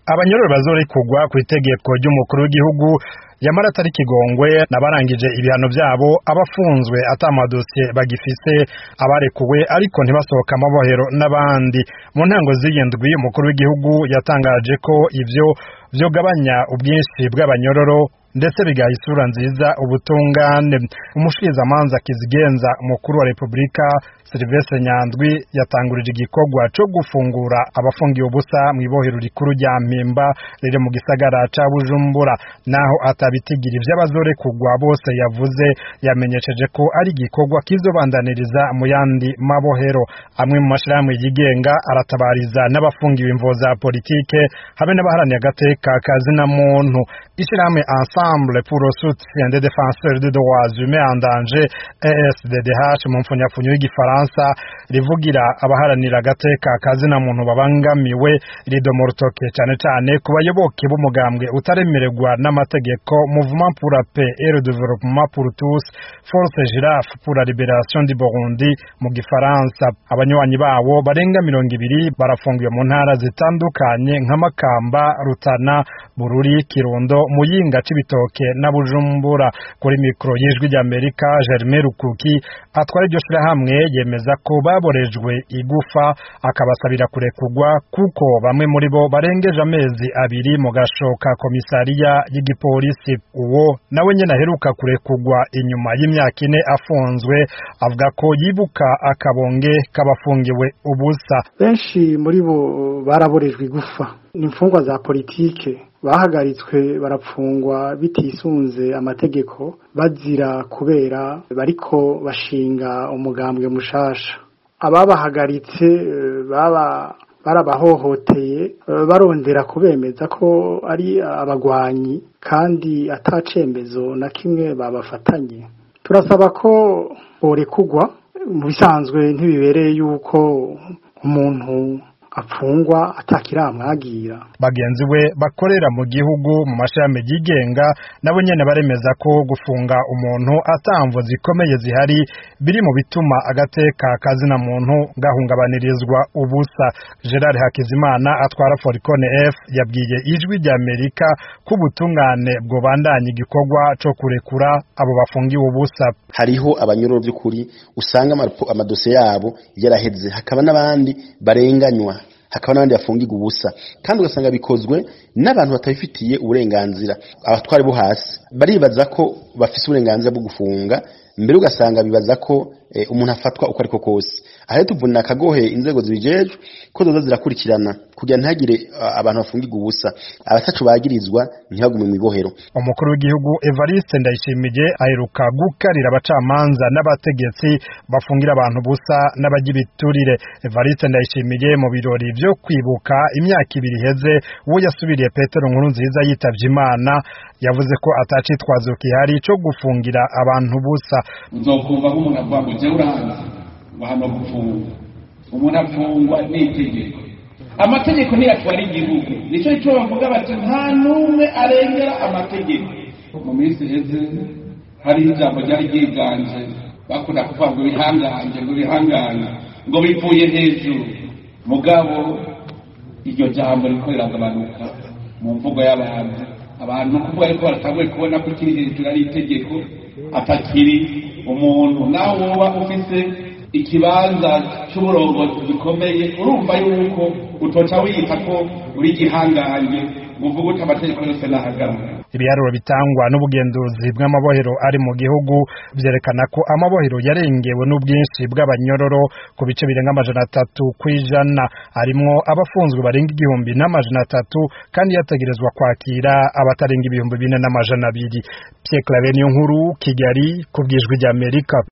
Abanyororo bazorekurwa kw'itegeko ry'umukuru w'igihugu yamara atari kigongwe nabarangije ibihano vyabo, abafunzwe atamadosiye bagifise, abarekuwe ariko ntibasohoka amabohero n'abandi. Mu ntango z'iyindwi umukuru w'igihugu yatangaje ko ivyo vyogabanya ubwinshi bw'abanyororo ndetse bigaha isura nziza ubutungane. Umushikirizamanza kizigenza umukuru wa Republika Sylvestre Nyandwi yatangurije igikorwa co gufungura abafungiye ubusa mw'ibohero rikuru rya Mpimba riri mu gisagara ca Bujumbura. Naho atabitigira ivy'abazorekurwa bose yavuze, yamenyesheje ko ari igikorwa kizobandaniriza mu yandi mabohero. Amwe mu mashirahamwe yigenga aratabariza n'abafungiwe imvo za politike hamwe n'abaharaniye agateka ka zina muntu. Ishirahamwe Ensemble pour le soutien des défenseurs des droits humains en danger ESDDH mu mfunyafunyo y'igifaransa rivugira abaharanira agateka ka zina muntu babangamiwe, ridomora urutoke cane cane ku bayoboke b'umugambwe utaremererwa n'amategeko Mouvement pour la paix et le développement pour tous, Force Girafe pour la libération du Burundi mu gifaransa. Abanywanyi bawo barenga 200 barafungiwe mu ntara zitandukanye nka Makamba, Rutana, Bururi, Kirundo, Muyinga, Cibitoke na Bujumbura. Kuri mikro y'Ijwi ry'Amerika, Germain Rukuki atwara iryo shirahamwe yemeza ko baborejwe igufa, akabasabira kurekurwa kuko bamwe muri bo barengeje amezi 2 mu gashoka komisariya y'igipolisi. Uwo nawe nyene aheruka kurekurwa inyuma y'imyaka 4 afunzwe, avuga ko yibuka akabonge k'abafungiwe ubusa. Benshi muri bo baraborejwe igufa, n'imfungwa za politike bahagaritswe barapfungwa bitisunze amategeko bazira kubera bariko bashinga umugambwe mushasha. Ababahagaritse barabahohoteye barondera kubemeza ko ari abagwanyi kandi atacembezo na kimwe babafatanye. Turasaba ko borekurwa, mu bisanzwe ntibibereye yuko umuntu apfungwa atakiramwagira. Bagenzi we bakorera mu gihugu mu mashami yigenga nabo nyene baremeza ko gufunga umuntu atamvo zikomeye zihari biri mu bituma agateka kazina muntu gahungabanirizwa ubusa. Gerard Hakizimana atwara Foricone F yabwiye Ijwi ry'Amerika ko ubutungane bwo bandanye igikorwa co kurekura abo bafungiwe ubusa. Hariho abanyororo by'ukuri usanga amadosiye yabo yaraheze, hakaba n'abandi barenganywa, hakaba n'abandi bafungirwa ubusa, kandi ugasanga bikozwe n'abantu batabifitiye uburenganzira. Abatwari bo hasi baribaza ko bafise uburenganzira bwo gufunga, mbere ugasanga bibaza ko umuntu afatwa uko ariko kose. Aho tuvunira akagohe inzego zibijejwe ko zoza zirakurikirana kugira ntagire abantu bafungirwa ubusa, abatacu bagirizwa ntibagume mu ibohero. Umukuru w'igihugu Evariste Ndayishimiye aheruka gukarira abacamanza n'abategetsi bafungira abantu busa n'abagibiturire. Evariste Ndayishimiye mu birori byo kwibuka imyaka 2 iheze uwo yasubiriye Petero Nkurunziza yitavye Imana, yavuze ko atacitwazo kihari cyo gufungira abantu busa. Uzokumva nk'umuntu avuga ngo je uranze bahano gufunga, umuntu afungwa n'itegeko. Amategeko ntiyatwara igihugu, nico cyo bavuga bati nta numwe arengera amategeko. Mu minsi iheze hari ijambo ryari ryiganje bakunda kuvuga ngo bihanganye ngo bivuye hejuru, mugabo iryo jambo riko riragabanuka mu mvugo y'abantu. Abantu kuvuga yuko baratanguye kubona ko kiri hejuru ari itegeko atakiri umuntu. Naho woba ufise ikibanza cy'uburongozi gikomeye, urumva yuko utoca wiyita ko uri gihanganye uvuga uti amategeko yose nahagarara. Ibiharuro bitangwa n'ubugenduzi bw'amabohero ari mu gihugu byerekana ko amabohero yarengewe n'ubwinshi bw'abanyororo ku bice birenga 300 kw'ijana. Harimwo abafunzwe barenga 1300 kandi yategerezwa kwakira abatarenga 4200. Pierre Claver Niyonkuru, Kigali, kubw'Ijwi ry'Amerika.